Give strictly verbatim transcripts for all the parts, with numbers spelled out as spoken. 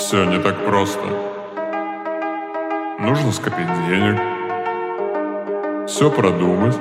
Все не так просто. Нужно скопить денег, все продумать.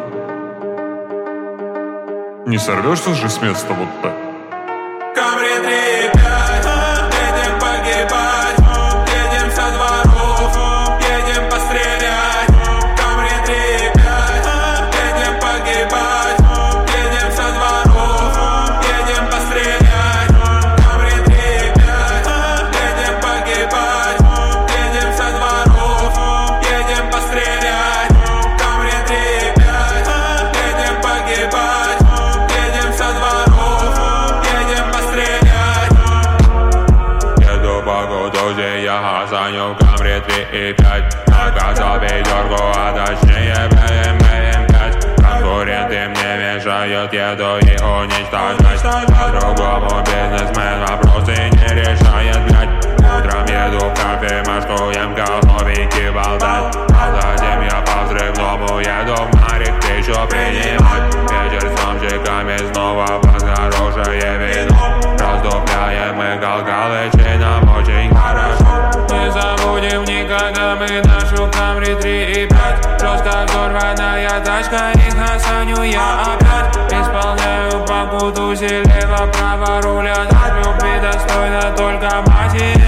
Не сорвешься же с места вот так. Камри три и пять, едем погибать, едем со дворов, едем пострелять. Камри три и пять, едем погибать, едем со дворов, едем пострелять. Камри три и пять, едем погибать, едем со дворов, едем пострелять. Камри три и пять, едем погибать, едем со дворов, едем пострелять. Еду по Гудузе, я газаню в Камри три и пять. Наказал пятерку, а точнее бэ эм вэ эм пять. Конкуренты мне мешают, еду их уничтожать. По-другому бизнесмен вопросы не решает, блядь. Утром еду в кафе, маштуем головеньки болтать. А затем я по взрывному еду в Марик встречу принимать. Вечер с амчиками снова под хорошее вино. Раздупляем мы Галгалычи, нам очень хорошо. Не забудем никогда мы нашу Камри три и пять. Жестко взорванная тачка, их осаню я опять. Исполняю по Гудузе, лево-право рулят. От любви достойна только матери.